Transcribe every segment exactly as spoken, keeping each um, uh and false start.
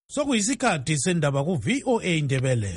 Sokuyisikhathi sendaba ku V O A Indebele.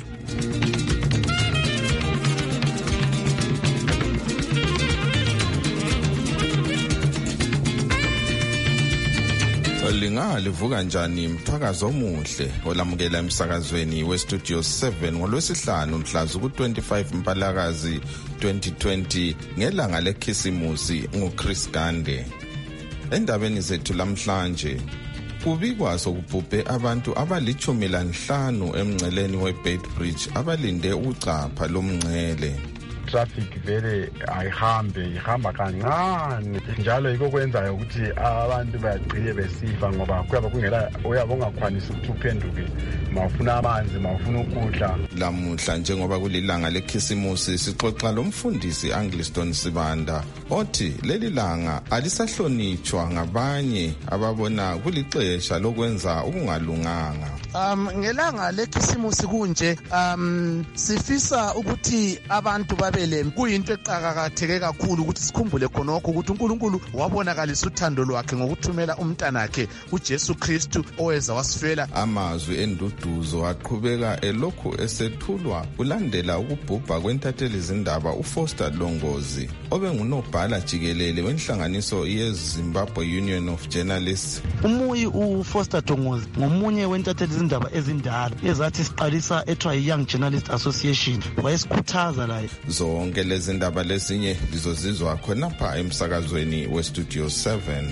Lingalivuka njani mthwakazo omuhle olamukela emsakazweni we Studio seven ngolwesihlanu mhla ku twenty-five Mpalakazi twenty twenty ngelanga lekhisimusi nguChris Gande. Endabeni zethu lamhlanje kubikwa sokubhubhe abantu abalichumi lanhlanu emngceleni weBeitbridge abalinde ucapha lomngcele. Traffic vele ayihambe ihamba kancane njalo yiko kwenzayo ukuthi abantu bagcine besifa ngoba kuyaba kungela uyabo ongakwanisi ukuthi uphenduke mawufuna amanzi mawufuna ukudla. Lamuhla njengoba kulilanga lekhisimusi sixoxa lomfundisi Angliston Sibanda othi leli langa alisahlonitshwa ngabanye ababona kulixesha lokwenza okungalunganga. Um ngelanga lekhisimusi kunje um sifisa ukuthi abantu babe kuyinto eqhakatheke kakhulu ukuthi sikhumbule khonokho ukuthi uNkulunkulu wabonakalisa uthando lwakhe ngokuthumela umntanakhe uJesu Kristu oweza wasifela. Amazwi enduduzo aqhubeka elokhu esethulwa kulandela ukubhubha kwentatheli izindaba uFoster Longozi obengunobhala jikelele wenhlanganiso yeZimbabwe Union of Journalists. Umuyi uFoster Longozi ngomunye wentatheli izindaba ezindala ezathi siqalisa ethiwa Young Journalist Association wayesikhuthaza la zonke lezi ndaba lezinye lizozizwa khonapha emsakazweni we Studio seven.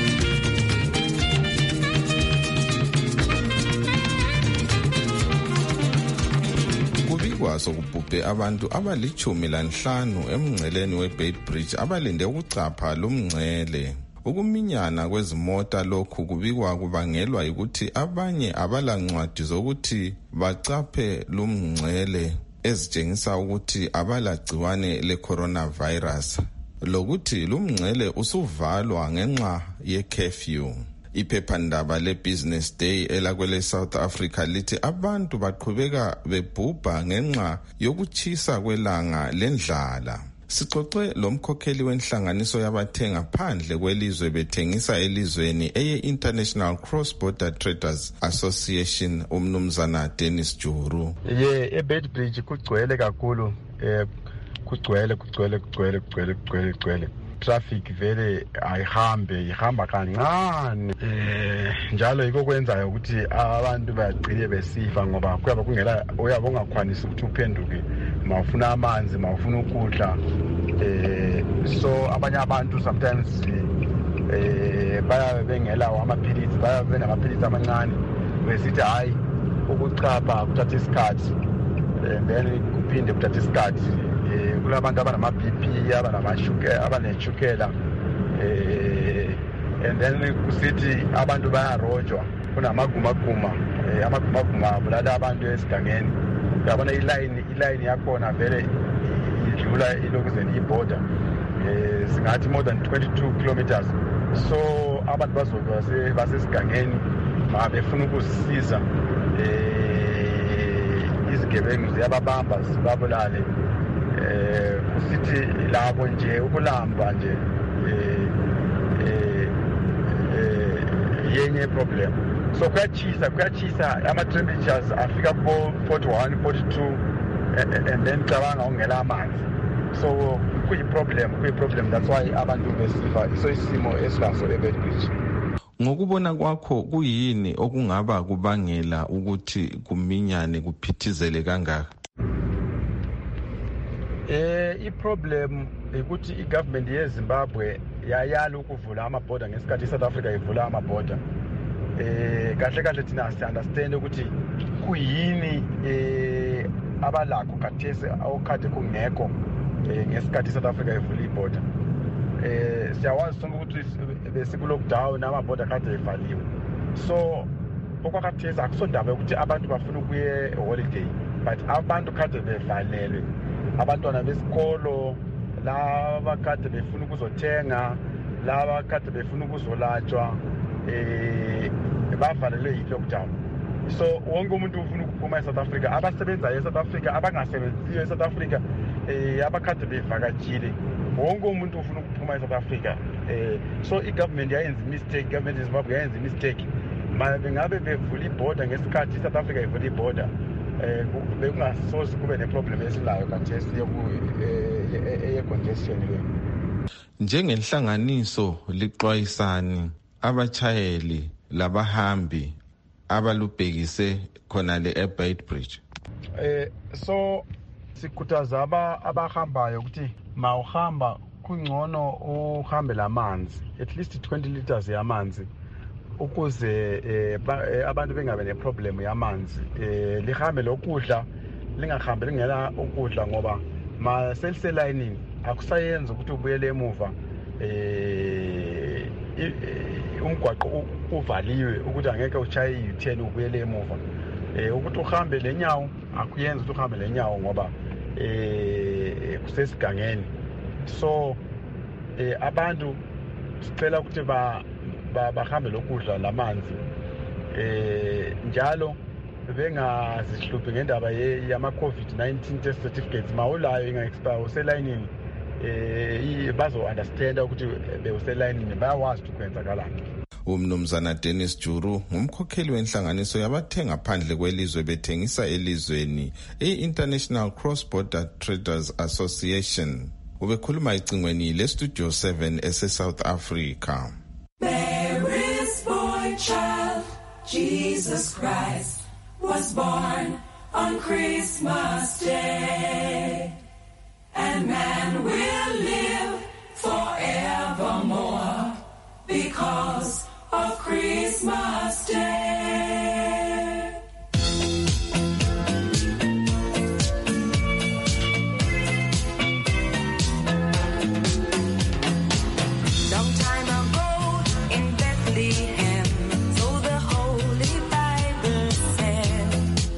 Kubikwa sokubhubhe abantu abalichumi lanhlanu emngceleni weBeitbridge abalinde ukucapha lomngcele. Ukuminyana kwezimota lokhu kubikwa kubangelwa ukuthi abanye abalancwadi zokuthi bacaphe lomngcele ezitshengisa ukuthi abalagciwane le-coronavirus lokuthi lumngcele usuvalwa ngenxa ye-curfew. Iphephandaba le-Business Day elakwele South Africa lithi abantu baqhubeka bebhubha ngenxa yokuchisa kwelanga lendlala. Sixoxe lomkhokheli wenhlanganiso yabathenga phandle kwelizwe bethengisa elizweni eye-International Cross Border Traders Association umnumzana Dennis Juru. Ye eBeitbridge kugcwele kakhulu eh kugcwele kugcwele kugcwele kugcwele kugcwele kugcwele. Traffic vele ayihambe ihamba kancane eh njalo yiko kwenzayo ukuthi abantu bagcine besifa ngoba kuyaba kungela uyabo ongakwanisi ukuthi uphenduke mawufuna amanzi mawufuna ukudla eh so abanye abantu sometimes eh baya bengela amaphilisi baya benamaphilisi amancane besithi hayi ukuchapha kuthatha isikhathi then kuphinde kuthatha isikhathi kulabantu abanama B P abanamashukela abaneshukela eh and then kusithi abantu bayarojwa kunamagumaguma amagumaguma abulala abantu esigangeni yabona iline iline yakhona vele idlula ilokuzeni iborder eh singathi more than twenty-two kilometers so abantu bazodwa basesigangeni mabefuna ukusisiza eh izigebengu ziyababamba sibabulale eh kusithi labo nje ukulamba nje eh eh yenye problem so kuyachisa kuyachisa ama temperatures afika ku forty-one forty-two and then cabanga ongela amanzi so kuyi problem kuyi problem that's why abantu besifa so isimo esilaso eBeitbridge. Ngokubona kwakho kuyini okungaba kubangela ukuthi kuminyane kuphithizele kangaka? Eh iproblem ukuthi igovernment yeZimbabwe yayala ukuvula amaborder ngesikhathi iSouth Africa ivula amaborder. Eh kahle kahle thina si understand ukuthi kuyini eh abalakho kathese awukade kungekho eh ngesikhathi iSouth Africa ivula iborder. Eh siyawazi sonke ukuthi besiku lockdown amaborder kade evaliwe. So okwakathese akusondaba ukuthi abantu bafuna ukuye holiday but abantu kade bevalelwe. Abantwana besikolo laba kade befuna ukuzothenga laba kade befuna ukuzolatshwa eh bavalelwe yi-lockdown. So wonke umuntu ufuna ukuphuma eSouth Africa abasebenza eSouth Africa abangasebenziyo eSouth Africa eh abakade bevakatshile wonke umuntu ufuna ukuphuma eSouth Africa eh so igovernment yayenza mistake government yeZimbabwe yayenza mistake bengabe bevula iborder ngesikhathi South Africa ivula iborder eh bekungasoze kube neproblem esilayo kathesi ye-congestion le. Njengenhlanganiso liqwayisani abachayeli labahambi abalubhekise khona le Beitbridge. Eh so sikhuthaza aba abahambayo ukuthi mawuhamba kungcono uhambe lamanzi at least twenty liters yamanzi ukuze eh, abantu bengabe neproblem yamanzi. Eh lihambe lokudla lingahambe lingela ukudla ngoba ma selselayini akusayenza ukuthi ubuyele emuva eh umgwaqo uvaliwe ukuthi angeke uchaye i-U ten ubuyele emuva. Eh ukuthi uhambe lenyawo akuyenza ukuthi uhambe lenyawo ngoba eh kusesigangeni. So eh abantu sicela ukuthi ba bahambe lokudla lamanzi eh njalo bengazihluphi ngendaba yama COVID nineteen test certificates mawulayo inga expire uselayinini eh bazo understand ukuthi bewuselayinini bayawazi ukwenzakalani. Umnumzana Dennis Juru ngumkhokheli wenhlanganiso yabathenga phandle kwelizwe bethengisa elizweni i-International Cross Border Traders Association. Ubekhuluma icingweni le Studio seven ese South Africa. Mary's boy child, Jesus Christ, was born on Christmas Day, and man will live forevermore because of Christmas Day. Long time ago in Bethlehem, so the Holy Bible said,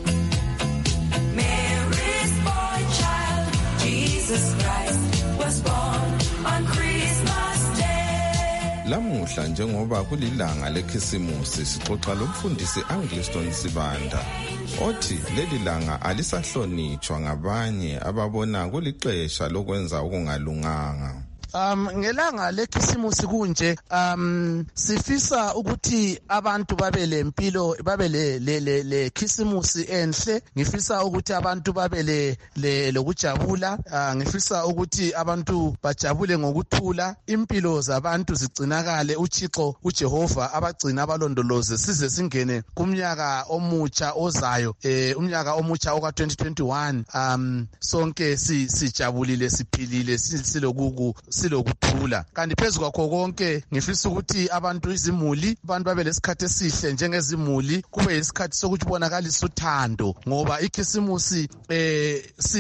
Mary's boy child, Jesus Christ, was born on Christmas Day. Lamuhla njengoba kulilanga lekhisimusi sixoxa lomfundisi Angliston Sibanda othi leli langa alisahlonitshwa ngabanye ababona kulixesha lokwenza okungalunganga. Um ngelanga lekhisimusi kunje um sifisa ukuthi abantu babe lempilo babe le le le khisimusi enhle. Ngifisa ukuthi abantu babe le lokujabula. Uh, ngifisa ukuthi abantu bajabule ngokuthula, impilo zabantu zigcinakale, uThixo uJehova abagcina abalondoloze size singene kumnyaka omutsha ozayo, eh umnyaka omutsha oka twenty twenty-one. Um sonke si sijabulile siphilile silokuku silokuthula. Kanti phezulu kwakho konke ngifisa ukuthi abantu izimuli abantu babe lesikhathi esihle njengezimuli, kube isikhathi sokuthi bonakalisa uthando ngoba ikhisimusi eh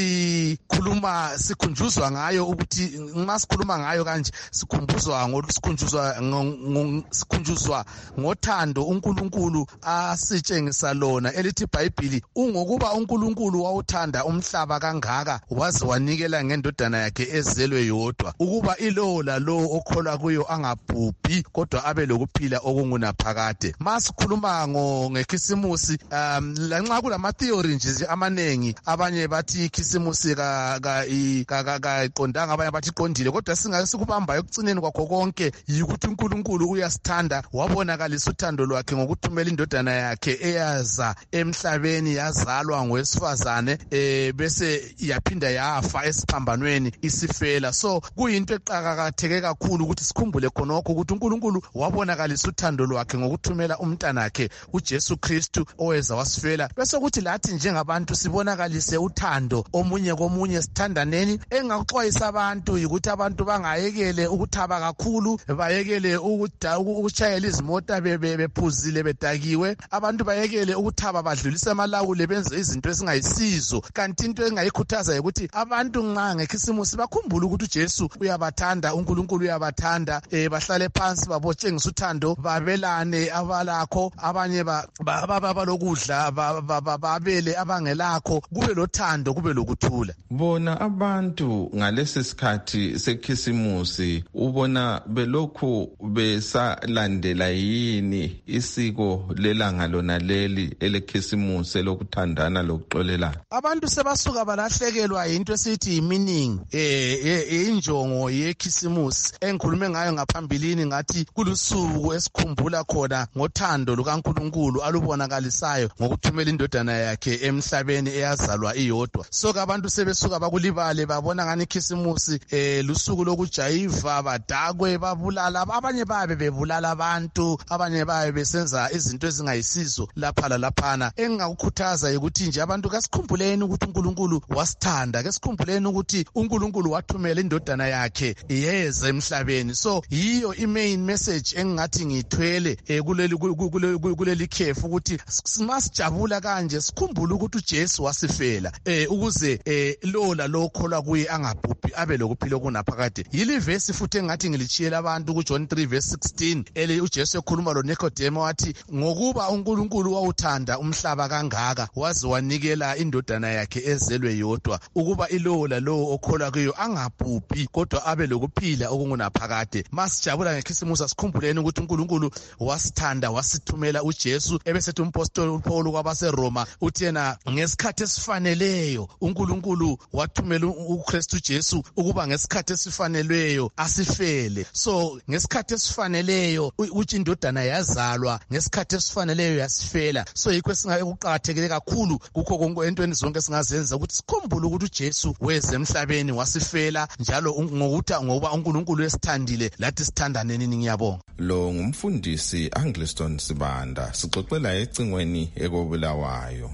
sikhuluma sikhunjuzwa ngayo ukuthi nxa sikhuluma ngayo kanje sikhumbuzwa ngosikhunjuzwa sikhunjuzwa ngothando uNkulunkulu asitshengisa lona elithi iBhayibheli ungokuba uNkulunkulu wawuthanda umhlaba kangaka waze wanikela ngendodana yakhe ezelwe yodwa ukuba ilo lo okholwa kuyo angabhubhi kodwa abe lokuphila okungunaphakade. Masikhuluma ngo ngekhisimusi um lanxa kulama theory nje amanengi, abanye bathi ikhisimusi ka ka ka iqondanga, abanye bathi iqondile, kodwa singake sikubamba ekucineni kwakho konke yikuthi uNkulunkulu uyasithanda wabonakalisa uthando lwakhe ngokuthumela indodana yakhe eyaza emhlabeni yazalwa ngowesifazane eh bese yaphinda yafa esiphambanweni isifela. So kuyinto eqhakatheke kakhulu ukuthi sikhumbule khonokho ukuthi uNkulunkulu wabonakalisa uthando lwakhe ngokuthumela umntanakhe uJesu Kristu oweza wasifela, bese kuthi lathi njengabantu sibonakalise uthando omunye komunye, sithandaneni. Engakuxwayisa abantu ukuthi abantu bangayekele ukuthaba kakhulu, bayekele ukuchayela izimota bephuzile bedakiwe, abantu bayekele ukuthaba badlulise amalawule benze izinto ezingayisizo. Kanti into engayikhuthaza ukuthi abantu nxa ngekhisimusi bakhumbule ukuthi uJesu uyabathanda, uNkulunkulu uyabathanda, eh bahlale phansi babotshengisa uthando, babelane abalakho, abanye babalokudla babele abangelakho, kube lothando kube lokuthula. Bona abantu ngalesi sikhathi sekhisimusi ubona belokhu besalandela yini isiko lelanga lona leli elekhisimusi lokuthandana lokuxolelana? Abantu sebasuka balahlekelwa into esithi meaning, eh injongo yekhisimusi engikhulume ngayo ngaphambilini ngathi kulusuku esikhumbula khona ngothando lukaNkulunkulu alubonakalisayo ngokuthumela indodana yakhe emhlabeni eyazalwa iyodwa. So abantu sebesuka bakulibale babona ngani ikhisimusi eh lusuku lokujayiva badakwe babulala abanye babe bebulala abantu abanye babe besenza izinto ezingayisizo lapha lalaphana. Engingakukhuthaza ukuthi nje abantu kasikhumbuleni ukuthi uNkulunkulu wasithanda, kasikhumbuleni ukuthi uNkulunkulu wathumela indodana yakhe yeze emhlabeni. So yiyo i-main message engingathi ngithwele kuleli kuleli khefu ukuthi masijabula kanje sikhumbule ukuthi uJesu wasifela eh ukuze eh lo la lo kholwa kuye angabhubhi abe lokuphila kunaphakade. Yili verse futhi engathi ngilichiyela abantu ku John three verse sixteen ele uJesu ekhuluma lo Nicodemus wathi ngokuba uNkulunkulu wawuthanda umhlaba kangaka waze wanikela indodana yakhe ezelwe yodwa ukuba ilowo la lo okholwa kuyo angabhubhi kodwa abe lokuphila okungunaphakade. Masijabula ngekhisimusi asikhumbuleni ukuthi uNkulunkulu wasithanda wasithumela uJesu. Ebesethi umpostoli Paul kwabase Roma uthi yena ngesikhathi esifaneleyo uNkulunkulu wathumela uKristu Jesu ukuba ngesikhathi esifaneleyo asifele. So ngesikhathi esifaneleyo uthi indodana yazalwa ngesikhathi esifaneleyo yasifela. So yikho esingekuqhakathekile kakhulu kukho konke entweni zonke singazenza ukuthi sikhumbule ukuthi uJesu weze emhlabeni wasifela njalo ngokuthi ngoba uNkulunkulu esithandile lathi sithandane nini. Ngiyabonga. Lo ngumfundisi Angliston Sibanda sixoxela ecingweni ekobulawayo.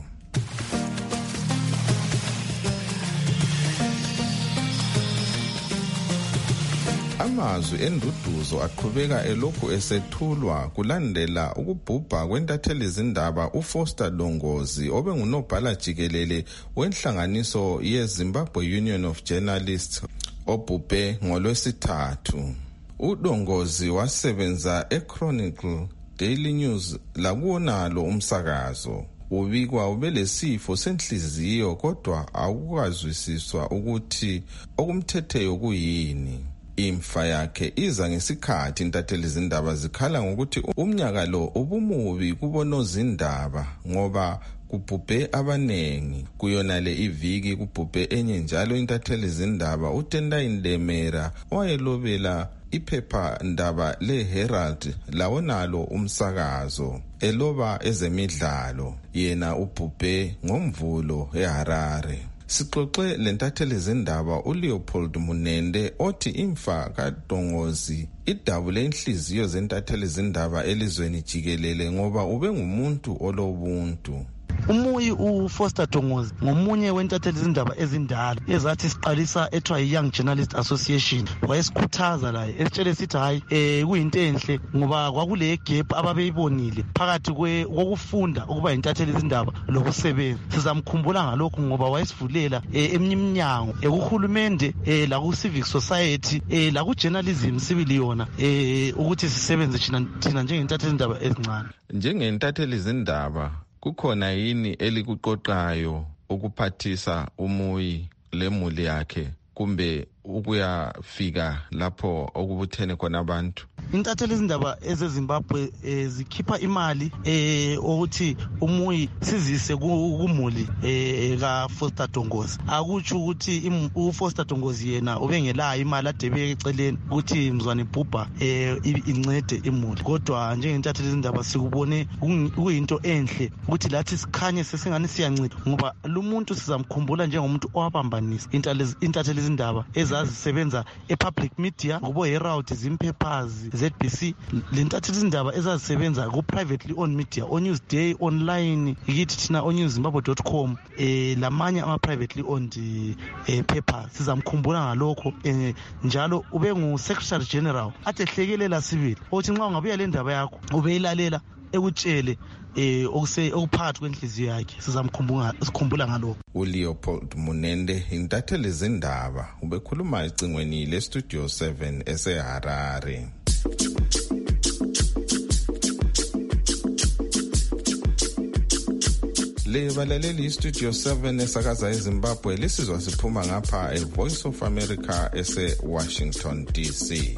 Amazwi enduduzo aqhubeka elokhu esethulwa kulandela ukubhubha kwentatheli izindaba uFoster Dongozi obengunobhala jikelele wenhlanganiso yeZimbabwe Union of Journalists obhubhe ngolwesithathu. uDongozi wasebenza eChronicle Daily News lakuwonalo umsakazo. Ubikwa ubelesifo senhliziyo kodwa akukazwisiswa ukuthi okumthetheyo kuyini. Imfa yakhe iza ngesikhathi intatheli izindaba zikhala ngokuthi umnyaka lo ubumubi kubonozindaba ngoba kubhubhe abanengi. Kuyonale iviki kubhubhe enye njalo intatheli izindaba uTendai Ndemera owayelobela iphepha ndaba leHerald lawonalo umsakazo eloba ezemidlalo. Yena ubhubhe ngomvulo eHarare. Sixoxe lentatheli izindaba uLeopold Munende othi imfa kaDongozi idabule inhliziyo zentatheli izindaba elizweni jikelele ngoba ube ngumuntu olobuntu. Umuyi uFoster Dongozi ngomunye wentatheli izindaba ezindala ezathi siqalisa ethiwa Young Journalist Association. Wayesikhuthaza la esitshele sithi hayi eh kuyinto enhle ngoba kwakule gap ababeyibonile phakathi kokufunda ukuba intatheli izindaba lokusebenza. Sizamkhumbula ngalokho ngoba wayesivulela eminyango ekuhulumende la ku civic society la ku journalism sibili yona eh ukuthi sisebenze thina njengentatheli izindaba ezincane. Njengentatheli izindaba kukhona yini elikuqoqayo ukuphathisa umuyi lemuli yakhe kumbe ukuyafika lapho okubuthene khona abantu? Intatheli izindaba ezeZimbabwe zikhipha imali eh ukuthi umuyi sizise kumuli eh kaFoster Dongozi. Akutsho ukuthi uFoster Dongozi yena ubengelayo imali adebeke eceleni ukuthi mzwane bhubha eh incede imuli. Kodwa njengentatheli izindaba sikubone kuyinto enhle ukuthi lathi sikhanye sesingani siyancida ngoba lo muntu sizamkhumbula njengomuntu owabambanisa intatheli izindaba ezazisebenza epublic media kubo Herald, Zimpapers, Z B C. Lentatheli izindaba ezazisebenza ku privately owned media on Newsday online yithi thina on news zimbabwe dot com eh lamanye ama privately owned eh papers. Sizamkhumbula ngalokho eh njalo ube ngu Secretary General atehlekelela sibili uthi nxa ungabuya le ndaba yakho ubeyilalela ekutshele eh okuse okuphakathi kwenhliziyo yakhe. Sizamkhumbula sikhumbula ngalokho. uLeopold Munende intatheli izindaba ubekhuluma ecingweni le Studio seven eseHarare. Le balaleli Studio seven esakaza eZimbabwe lisizwa siphuma ngapha eVoice of America ese Washington D C.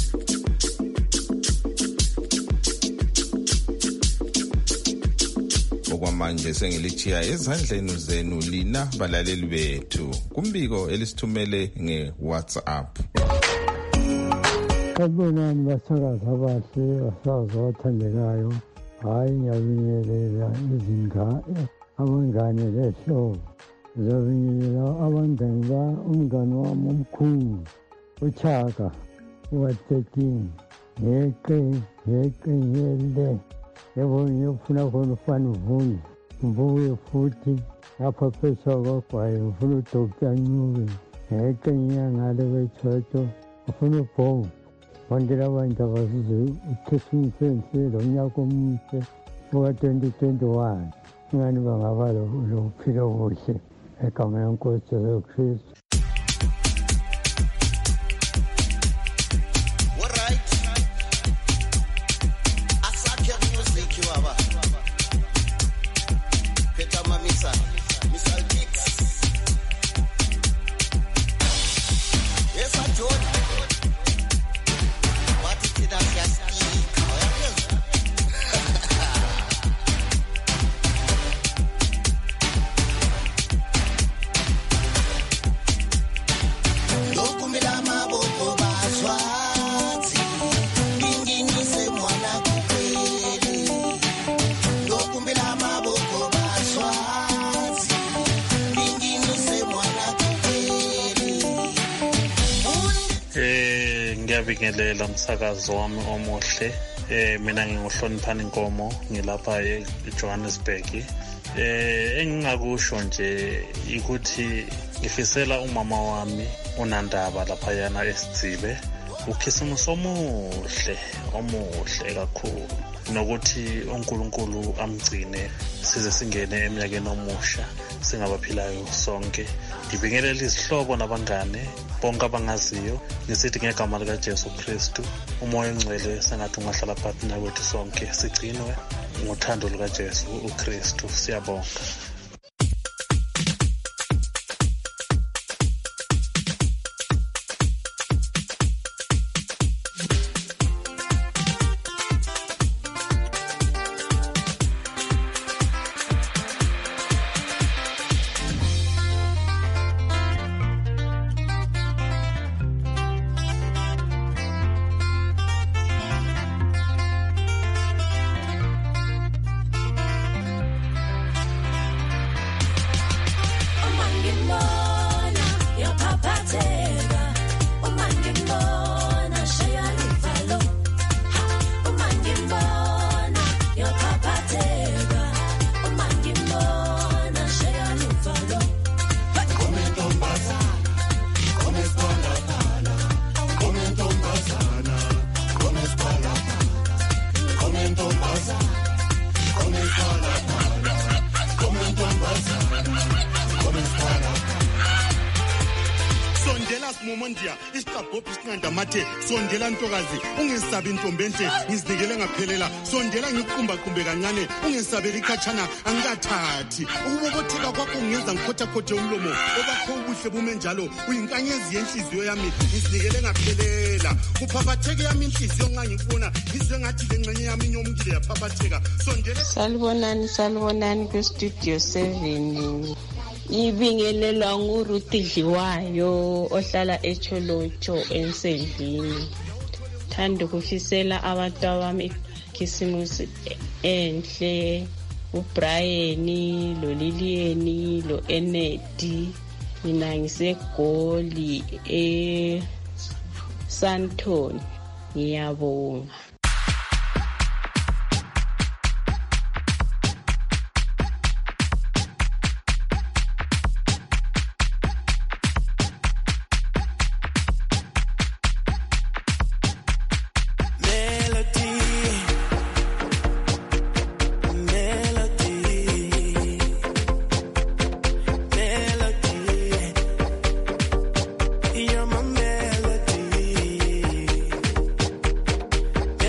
Okwamanje sengilichiya ezandleni zenu lina balaleli bethu kumbiko elisithumele ngeWhatsApp. Sanibonani basakazi abahle basazi abathandekayo. Hayi ngiyabingelela izingane abangane lehlobo. Ngiyabingelela abangane ba umngane wami omkhulu uChaka uwa-thirteen. Ngeqe ngeqe ngiyele yebo ngiyofuna khona ufana uvunge. Ngibuye futhi lapha phesheya kwagwayi ngifuna uDoctor Ncube. Ngeqe ngiyangale kwethotho ngifuna ubhongo. Bonke labantu abazizwe uKhisimusi enhle lonyaka omuhle uka-twenty twenty-one. Ingani bangaba lokuphila okuhle egameni lenkosi Jesu Kristu. Ngiyabingelela umsakazo wami omuhle. Eh mina nginguhloniphani Nkomo ngilapha eJohannesburg. Eh engingakusho nje ukuthi ngifisela umama wami uNandaba lapha yana eSidzibe uKhisimusi omuhle omuhle kakhulu nokuthi uNkulunkulu amgcine size singene eminyakeni omusha singabaphilayo sonke. Ngibingelela izihlobo nabangane bonke abangaziyo ngisithi ngegama lika Jesu Kristu umoya ongcwele sengathi ungahlala phakathi nakwethu sonke sigcinwe ngothando luka Jesu uKristu. Siyabonga. Sondela ntokazi ungesabi intombente ngizinikele ngaphelela sondela ngiqumba qumbe kancane ungesabeli khatshana angikathathi ukubobotheka kwakho ngenza ngikhotha khothe umlomo obakho ubuhle bume njalo uyinkanyezi yenhliziyo yami ngizinikele ngaphelela kuphaphatheke yami inhliziyo nxa ngikubona ngizwe ngathi lengxenye yami inyomukile yaphaphatheka sondela. Salibonani salibonani ku studio seven. Ibingelelwa nguRuthi Dliwayo ohlala eCholocho eNsendlini. Thanda ukufisela abantu abami Khisimusi enhle uBrian lo Lilian lo Enedi. Mina ngisegoli e Santon. Ngiyabonga. You're my melody.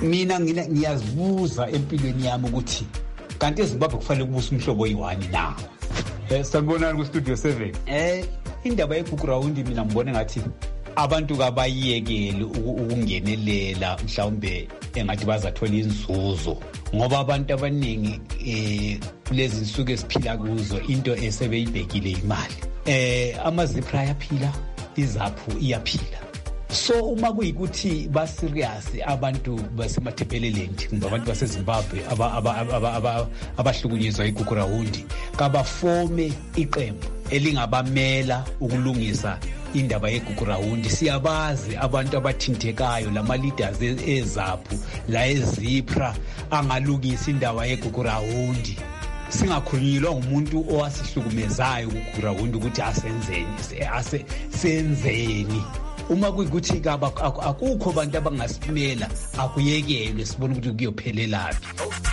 mina ngiyazibuza empilweni yami ukuthi kanti eZimbabwe kufanele kubusa umhlobo oyiwani na. Eh sanibonani ku studio seven. Eh indaba yeGugurawundi mina ngibone ngathi abantu kabayiyekele ukungenelela mhlawumbe engathi bazathola inzuzo ngoba abantu abaningi eh kulezi insuku esiphila kuzo into esebeyibhekile imali. Eh amazipra ayaphila, izaphu iyaphila. So uma kuyikuthi ba serious abantu basemathebelelendi ngoba abantu baseZimbabwe abahlukunyezwa iGugurawundi kabafome iqembu elingabamela ukulungisa indaba yeGugurawundi. Siyabazi abantu abathintekayo lama leaders ezaphu la ezipra angalungisa indaba yeGugurawundi. Singakhulunyilwa umuntu owasihlukumezayo uGugurawundi ukuthi asenzeni ase senzeni. Uma kuyikuthi kaba akukho abantu abangasimela akuyekelwe sibone ukuthi kuyophelelaphi.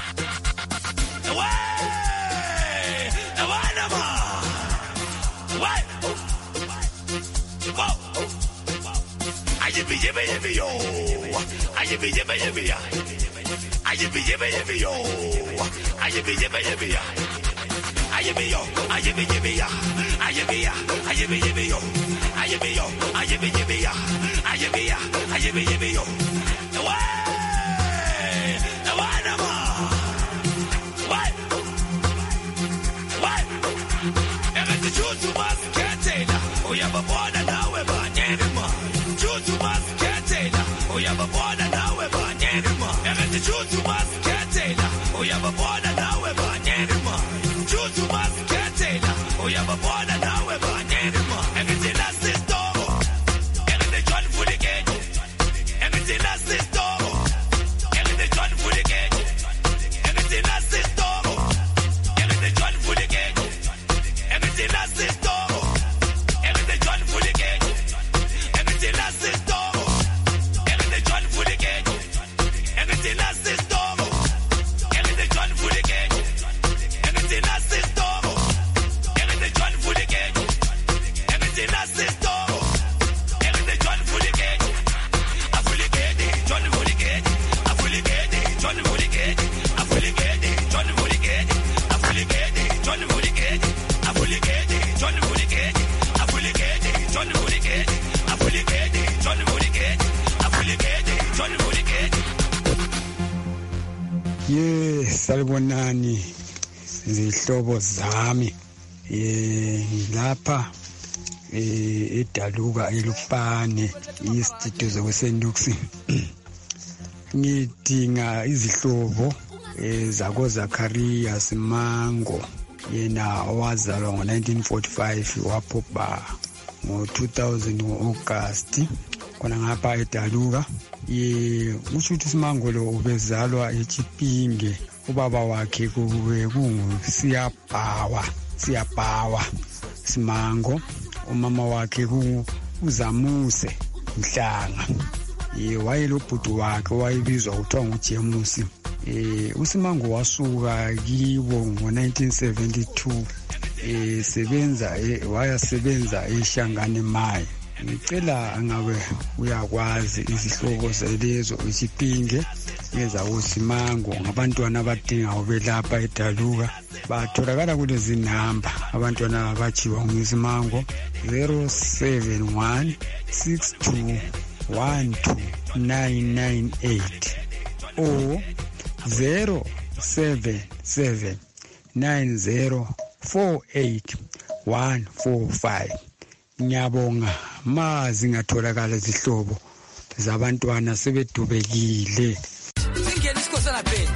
Ayibi yibi yibi yo, ayibi yibi yibi ya, ayibi yibi yibi yo, ayibi yibi yibi ya, ayibi yo, ayibi yibi ya, ayibi ya, ayibi yibi yo, ayibi yo, ayibi yibi ya, ayibi ya, ayibi yibi yo. Way, nawana ma, way, way. Every juju must get it. Oh yeah, but born and now we're born anymore. Juju must get it. Oh yeah, but born and now we're born anymore. Every juju must get it. Oh yeah, but born and now we're born anymore. Juju must get it. Oh yeah, but born and now we're born anymore. Everything that's this door. Everything John for the gate. Everything that's this door. Everything John for the gate. Everything that's this door. Everything John for the gate. Everything that's this door. Everything John for the gate. Everything that's this door. Everything John for the gate. Everything that's this door. Everything John for the gate. Everything that's this door. Everything John for the gate. Everything that's this door. Everything John for the gate. I fully get it. John for the gate. I fully get it. John for the gate. I fully get it. John for the gate. I fully get it. John for the gate. I fully get it. John for the gate. I fully get it. John for the gate. I fully get it. John for the gate. I fully get it. John for the gate. Yes, salibonani zihlobo zami. Eh lapha eh edaluka elupane istudio zokusenduksi. Ngidinga izihlobo ezako Zacharias Mango yena owazalwa ngo nineteen forty-five waphoba ngo two thousand ngo-August khona ngapha edaluka. Ye ushuthi Simango lo ubezalwa eChipinge, ubaba wakhe kube kunguSiyabhawa Siyabhawa Simango, umama wakhe uzamuse Mhlanga. Ye wayelobhuti wakhe wayebizwa kuthiwa nguJemusi. Eh uSimango wasuka kibo ngo nineteen seventy-two eh sebenza wayasebenza eShangane Mai. Ngicela angabe uyakwazi izihlobo zelezo iSipinge ngeza uSimango ngabantwana abadinga ubelapha edaluka batholakala kulezi namba abantwana abachiwa nguSimango zero seven one six two one two nine nine eight or zero seven seven nine zero four eight one four five. Ngiyabonga mazi ngatholakala izihlobo zabantwana sebedubekile. Singena isikhosana phela.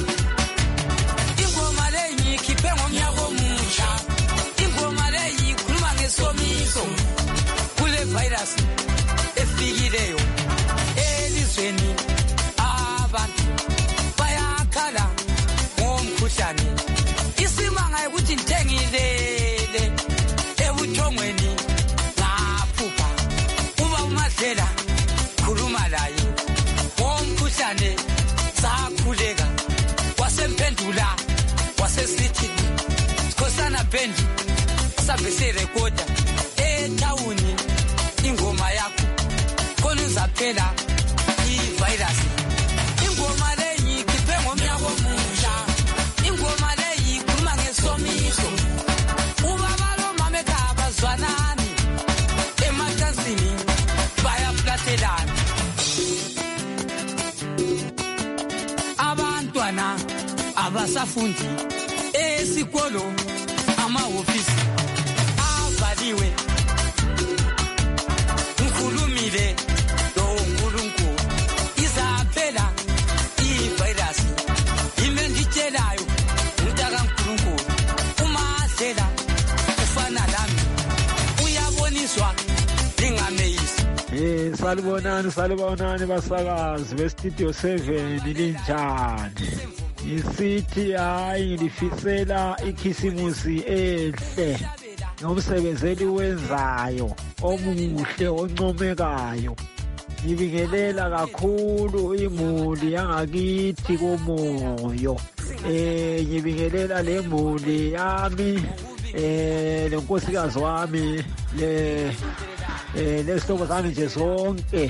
Ingoma leyi ikhiphe ngomnyaka omusha. Ingoma leyi ikhuluma ngesomiso. Kule virus efikileyo elizweni abantu bayakhala ngomkhuhlane. Isimanga ukuthi ngithengilele ebuthongweni. Lela khuluma laye womkhuhlane sakhuleka wasemphendula wasesithi sikhosana band sabese recorda etawuni ingoma yakho khona uzaphela ivirus ingoma abasafundi esikolo amahofisi avaliwe ukhulumile lo uNkulunkulu izaphela ivirus ime nditshelayo umntaka uNkulunkulu uMandela ufana lami uyaboniswa lingameyisi. Eh salibonani salibonani basakazi bestudio seven linjani. Isithi hayi ngilifisela ikhisimusi ehle nomsebenzeli wenzayo omuhle oncomekayo. Ngibingelela kakhulu imuli yangakithi komoyo. Eh ngibingelela le muli yami eh lenkosikazi wami le eh lesihlobo sami nje sonke.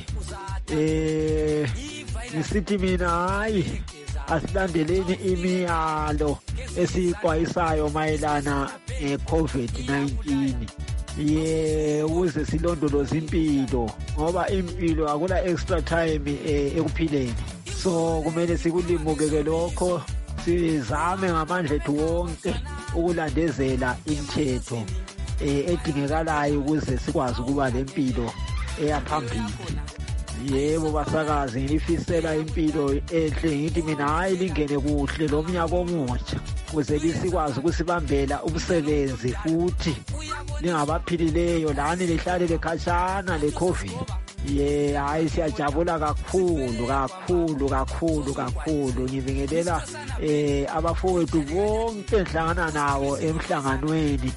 Eh ngisithi mina hayi asilandeleni imiyalo esixwayisayo mayelana ne-COVID nineteen. Ye ukuze silondoloze impilo ngoba impilo akula extra time ekuphileni. So kumele sikulimukeke lokho sizame ngamandla ethu wonke ukulandezela imithetho edingekalayo ukuze sikwazi ukuba lempilo eyaphambili. Yebo basakazi ngilifisela impilo enhle ngithi mina hayi lingene kuhle lo mnyaka omutsha ukuze lisikwazi ukusibambela umsebenzi futhi lingabaphilileyo lani lihlale lekhashana le-COVID. Ye hayi siyajabula kakhulu kakhulu kakhulu kakhulu. Ngibingelela eh abafowethu bonke enhlangana nawo emhlanganweni.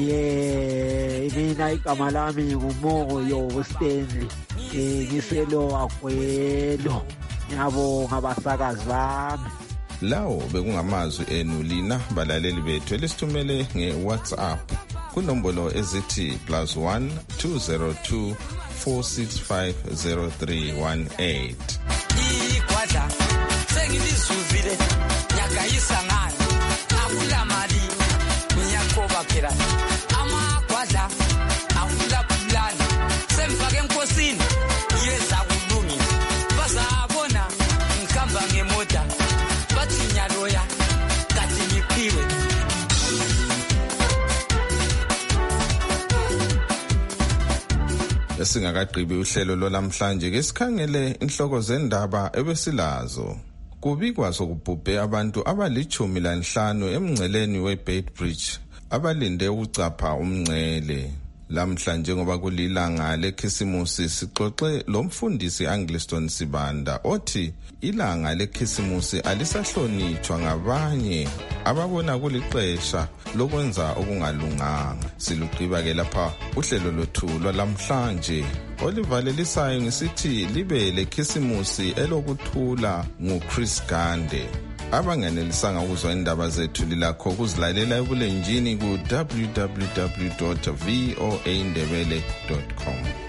Ye mina igama lami nguMoyo Stanley. Eh ngiselo akwelo. Ngiyabonga abasakazi bami. Lawo bekungamazwi enu lina balaleli bethu elisithumele nge-WhatsApp kunombolo ezithi plus one two zero two four six five zero three one eight. Ikwadla sengilizuzile yakayisa ngani akula mali ngiyakoba phela amakwadla akula kulana semfake enkosini yeza kulungi bazabona ngihamba ngemota bathi nyaloya kathi ngiphiwe. Esingakagqibi uhlelo lolamhlanje ke sikhangele inhloko zendaba ebesilazo. Kubikwa sokubhubhe abantu abalichumi lanhlanu emngceleni weBeitbridge abalinde ukucapha umngcele. Lamhlanje ngoba kulilanga lekhisimusi sixoxe lomfundisi Angliston Sibanda othi ilanga lekhisimusi alisahlonitshwa ngabanye ababona kulixesha lokwenza okungalunganga. Silugqiba ke lapha uhlelo lwethu lwalamhlanje olivalelisayo ngisithi libe lekhisimusi elokuthula nguChris Gande. Abangenelisanga ukuzwa indaba zethu lilakho ukuzilalela ebulenjini ku w w w dot voa ndebele dot com.